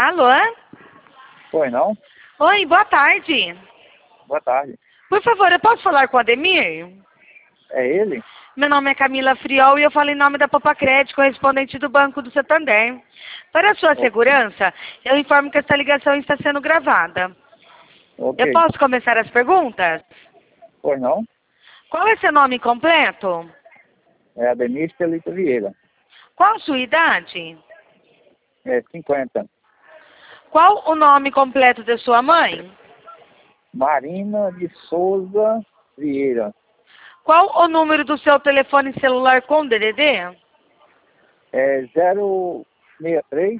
Alô? Foi, não? Oi, boa tarde. Boa tarde. Por favor, eu posso falar com o Ademir? É ele? Meu nome é Camila Friol e eu falo em nome da Popacred, correspondente do Banco do Santander. Para a sua segurança, eu informo que esta ligação está sendo gravada. Ok. Eu posso começar as perguntas? Foi, não? Qual é seu nome completo? É Ademir Celito Vieira. Qual a sua idade? É 50. Qual o nome completo de sua mãe? Marina de Souza Vieira. Qual o número do seu telefone celular com DDD? É 063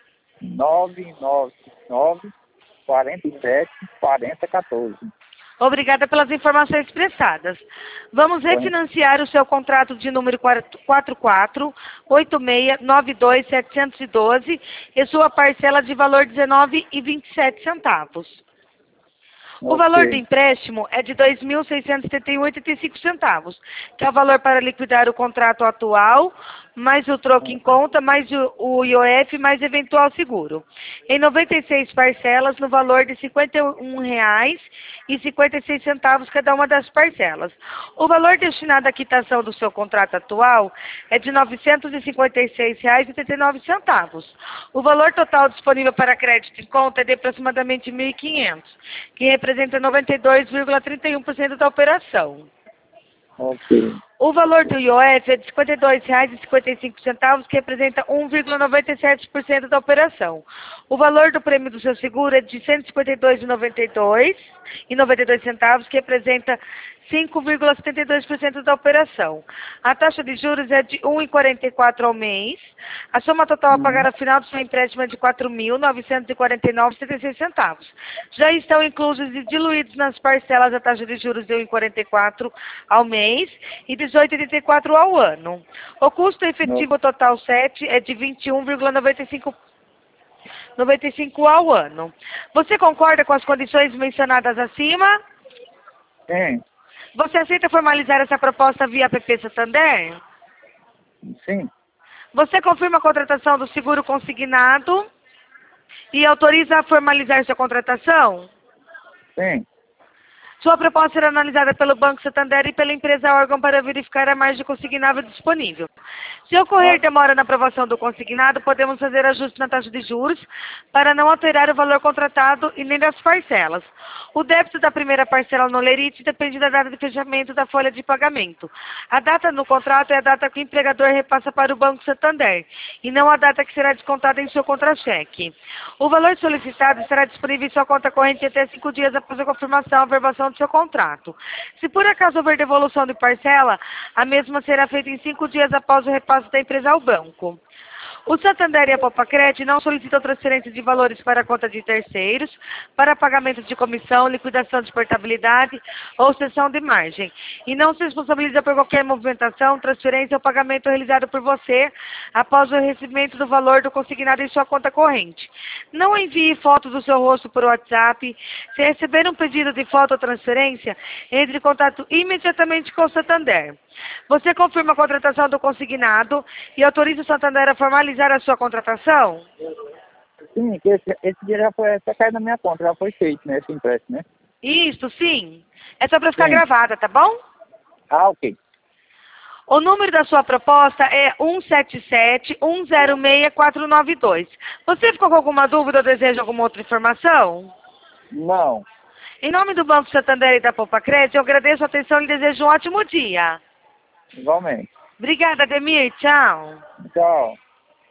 999 47 40 14. Obrigada pelas informações prestadas. Vamos refinanciar o seu contrato de número 44-86-92-712 e sua parcela de valor R$ 19,27. O valor do empréstimo é de R$ 2.671,85, que é o valor para liquidar o contrato atual, mais o troco em conta, mais o IOF, mais eventual seguro. Em 96 parcelas, no valor de R$ 51,56 cada uma das parcelas. O valor destinado à quitação do seu contrato atual é de R$ 956,89. O valor total disponível para crédito em conta é de aproximadamente R$ 1.500, que representa 92,31% da operação. Ok. O valor do IOF é de R$ 52,55, que representa 1,97% da operação. O valor do prêmio do seu seguro é de R$ 152,92, que representa 5,72% da operação. A taxa de juros é de 1,44 ao mês. A soma total a pagar ao final do seu empréstimo é de R$ 4.949,76. Já estão inclusos e diluídos nas parcelas a taxa de juros de 1,44 ao mês e 18,84 ao ano. O custo efetivo total 7 é de 21,95 ao ano. Você concorda com as condições mencionadas acima? Sim. Você aceita formalizar essa proposta via app Santander? Sim. Você confirma a contratação do seguro consignado e autoriza a formalizar sua contratação? Sim. Sua proposta será analisada pelo Banco Santander e pela empresa órgão para verificar a margem consignável disponível. Se ocorrer demora na aprovação do consignado, podemos fazer ajuste na taxa de juros para não alterar o valor contratado e nem das parcelas. O débito da primeira parcela no lerite depende da data de fechamento da folha de pagamento. A data no contrato é a data que o empregador repassa para o Banco Santander e não a data que será descontada em seu contra-cheque. O valor solicitado estará disponível em sua conta corrente até 5 dias após a confirmação e averbação do seu contrato. Se por acaso houver devolução de parcela, a mesma será feita em 5 dias após o repasse da empresa ao banco. O Santander e a Popacred não solicitam transferência de valores para a conta de terceiros, para pagamento de comissão, liquidação de portabilidade ou cessão de margem, e não se responsabiliza por qualquer movimentação, transferência ou pagamento realizado por você após o recebimento do valor do consignado em sua conta corrente. Não envie fotos do seu rosto por WhatsApp. Se receber um pedido de foto ou transferência, entre em contato imediatamente com o Santander. Você confirma a contratação do consignado e autoriza o Santander a formalizar a sua contratação? Sim, que esse dia já foi, até caiu na minha conta, já foi feito, né, esse empréstimo, né? Isso, sim. É só para ficar Sim. gravada, tá bom? Ah, ok. O número da sua proposta é 177-106-492. Você ficou com alguma dúvida ou deseja alguma outra informação? Não. Em nome do Banco Santander e da Popacred, eu agradeço a atenção e desejo um ótimo dia. Igualmente. Obrigada, Ademir. Tchau. Tchau.